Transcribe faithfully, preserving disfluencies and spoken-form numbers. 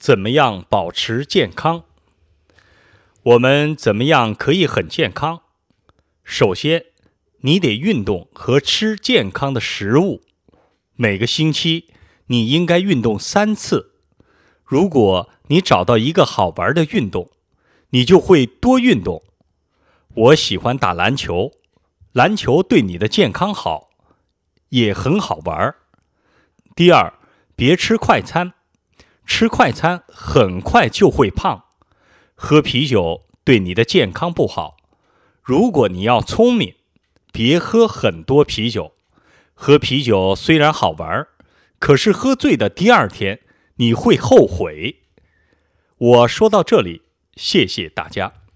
怎么样保持健康？我们怎么样可以很健康？首先，你得运动和吃健康的食物。每个星期，你应该运动三次。如果你找到一个好玩的运动，你就会多运动。我喜欢打篮球，篮球对你的健康好，也很好玩。第二，别吃快餐，吃快餐很快就会胖。喝啤酒对你的健康不好。如果你要聪明，别喝很多啤酒。喝啤酒虽然好玩，可是喝醉的第二天你会后悔。我说到这里，谢谢大家。